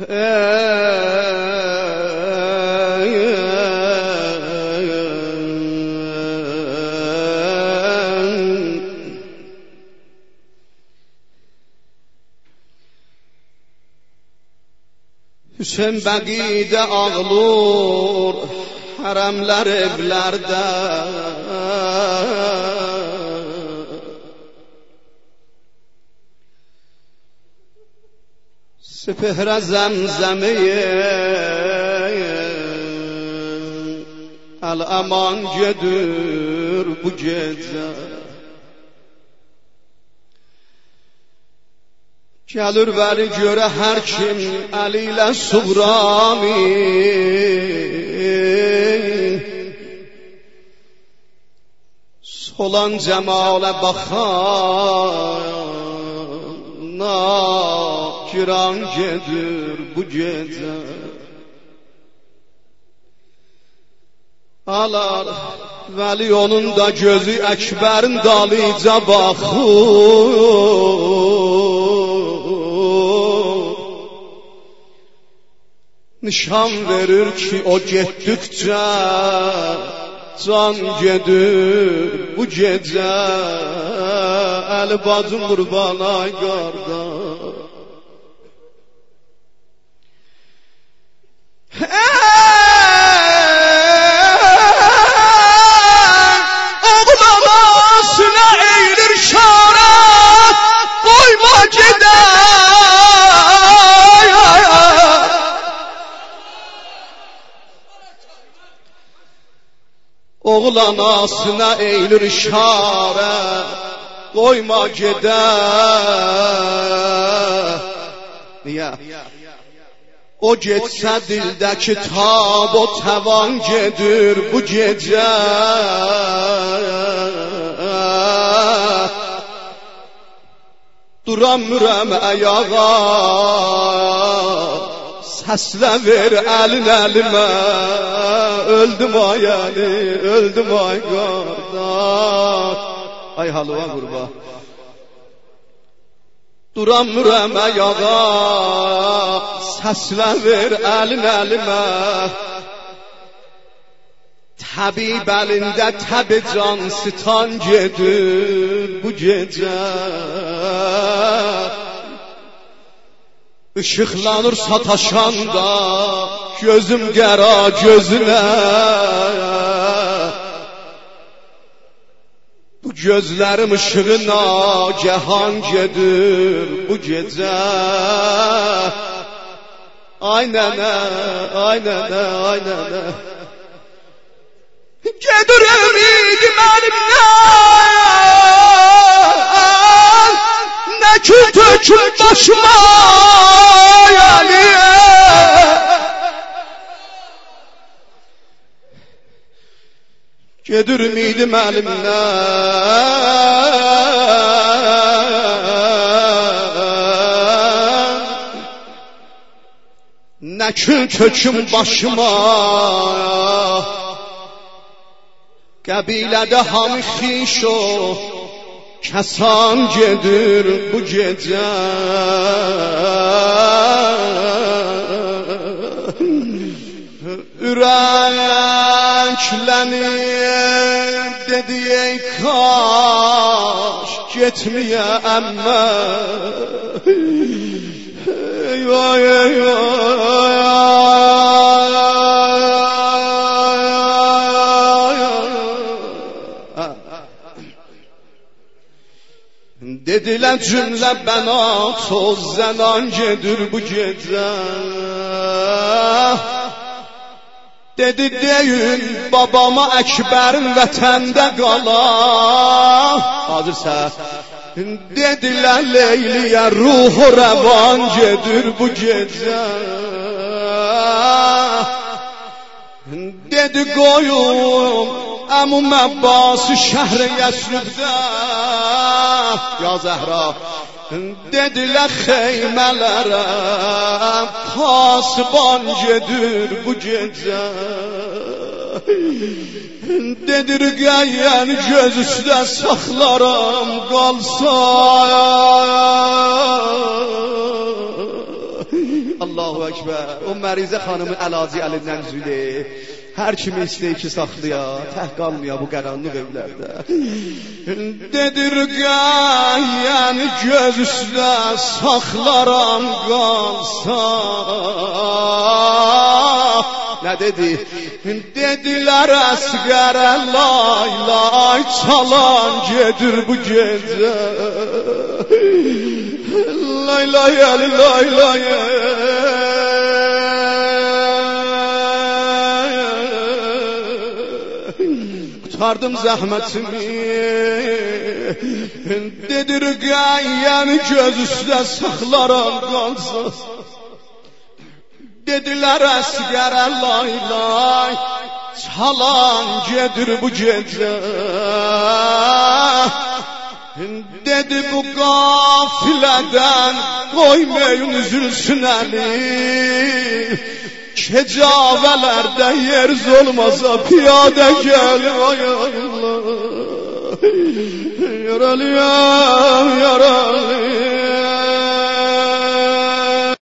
Hüseyin bəqidə ağlur hərəmlər evlərdə, Sepehrə zəmzəmiyə əl-əman gedir bu gecə. Gəlir vəli görə hər kim əli ilə suğrami, solan cəmalə baxana kiran gedir bu gecə. Alar vəli onun da gözü Əkbərin dalıca baxır, nişan verir ki o getdikcə can gedir bu gecə. Əli bacım qurbana qardaş, oğlan asına eğilir şarat, koyma gider. Oğlan asına eğilir şarat, koyma gider. Niye? O getsə dildəki tab o təvan gedir bu gecə. Duramıram ayağa, səslə ver əlin əlimə. Öldüm ay əli, öldüm ay qardaş. Ay halva qurba. Duramıram ayağa, səslə ver əlin əlimə. Təbib əlində təbi can sitan gedir bu gecə. Işıqlanır sataşanda gözüm qəra gözünə. Bu gözlərim ışığına cəhan gedir bu gecə. Ay nənə, ay nənə, ay nənə, gedir ümidi mənimdən, nə kül tökül başıma yəliyə. Gedir ümidi mənimdən, nə kül töküm başıma. Qəbilədə hamı xiş o kəsan gedir bu gecə. Ürəklənir dedi ey kaş getməyə əmmə. Eyvah dediler cümle bənat o zənan gedir bu gecə. Dedi deyin babama Əkbərin vətəndə qala. Hazırsa dediler Leyliyə ruhu rəvan gedir bu gecə. Dedi qoyum Əmum Əbbası şəhri Yəsribdə. Ya Zəhra dediler xeymələrə pasban gedir bu gecə. Dedir qəyyən göz üstə saxlaram qalsa. Allahu Ekber. O Mərizə xanımın əlacı əlindən üzüldü. Hər kimi istəyir ki saxlaya, tək qalmaya bu qaranlıq evlərdə. Dedir yəni göz üstə saxlaram qalsa. Nə dedi? Dedilər əsqərə lay lay çalan gedir bu gecə. Lay lay lay lay lay. Kurtardım zəhmətimi. Dedir yəni göz üstə saxlaram qalsa. Dedilər əsqərə lay lay çalan gedir bu gecə. Dedi bu qafilədən qoymayın üzülsün əli. Kecavələrdə yerz olmasa piyadə gəl. Ay Allah. Yaralı ya.